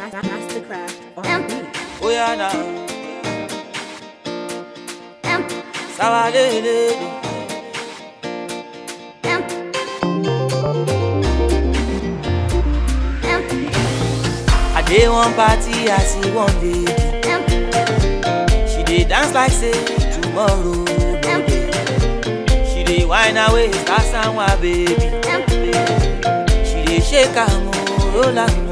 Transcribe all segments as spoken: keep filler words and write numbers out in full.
Mastercraft on beat. Oh yeah now. Sawadele. I dey one party, I see one lady. She dey dance like say tomorrow no dey. She dey whine her waist, that's my baby. She dey shake her mo, roll her mo.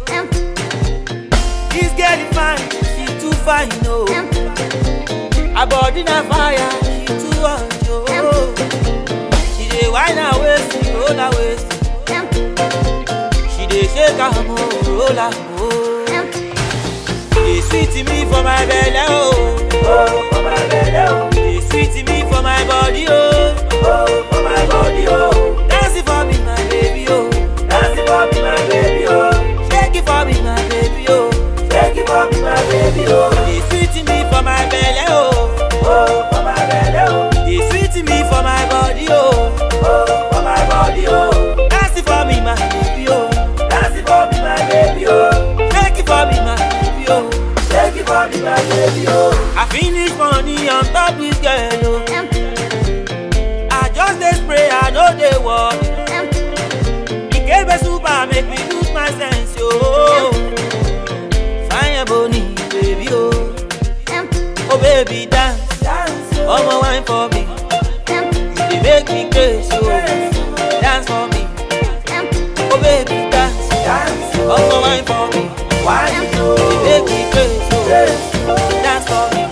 This girl is fine, she too fine, no. Her body na fire, she too hot, oh. She dey whine her waist, roll her waist. She dey shake her mo, roll her mo. Dey sweet me for my belly, oh, oh, for my belly, oh. Dey sweet me for my body, oh, oh, for my body, oh. Dance it for me, my baby, oh. Dance it for me, my baby, oh. Shake it for me, my baby, oh. Shake it for me, my baby, oh. Dey sweet me for my belly, oh, oh, for my belly, oh. Dey sweet me for my body, oh, oh, for my body, oh. Dance it for me, my baby, oh. Dance it for me, my baby, oh. Shake it for me, my baby, oh. Shake it for me, my baby, oh. I finish money on top this girl, oh. I just dey spray, I know they work. It gave a super, make me lose my sense, oh. Fine bony, baby, oh. Oh baby, dance, dance, oh my wine for me. You dey make me crazy, oh. Dance for me. Oh baby, dance, dance, oh my wine for me. Wine, you dey make me crazy, oh. Dance for me.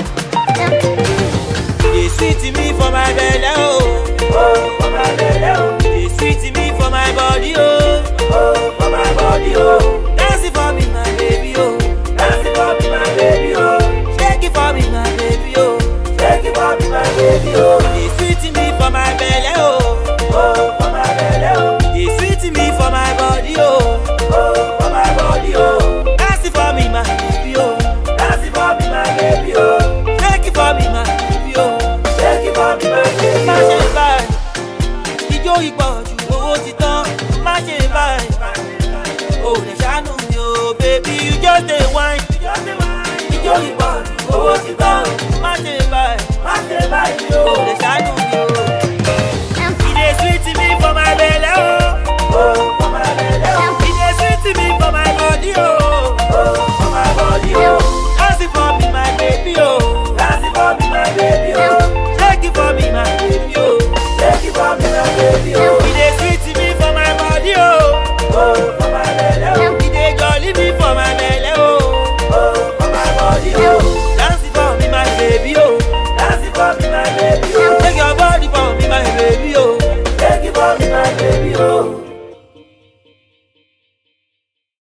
Dey sweet me for my belly, oh, oh, for my belly, oh. Dey sweet me for my body, oh, oh, for my body, oh. Dance it for me, my baby, oh. Dance it for me, my baby, oh. Shake it for me, my baby, oh. Shake it for me, my baby, oh. Dey sweet me for my belly, oh, oh, for my belly, oh. Dey sweet me for my body, oh, oh, for my body, oh. Dance it for me, my baby, oh. Dance it for me, my baby, oh. Shake it for me, my baby, oh. Shake it for me, my baby, oh. Má ṣe báyìí, ijó ìpọ̀jù, owó ti tán. Má ṣe báyìí, oh lè ṣàánú mi, oh baby, you just dey whine. Ijó ìpọ̀jù, owó ti tán. Má ṣe báyìí, má ṣe báyìí, oh lè ṣàánú mi, oh. E dey sweet me for my belly, oh, oh, for my belly, oh. E dey sweet me for my body, oh, oh, for my body, oh. Dance it for me, my baby, oh. Dance it for me, my baby, oh. Shake it for me, my baby, oh. Shake it for me, my baby, oh. E dey sweet me for my body, oh, oh, for my belly, oh. E dey jolly me for my belly, oh, oh, for my body, oh. Dance it for me, my baby, oh. Dance it for me, my baby, oh. Take your body for me, my baby, oh. Take it for me, my baby, oh.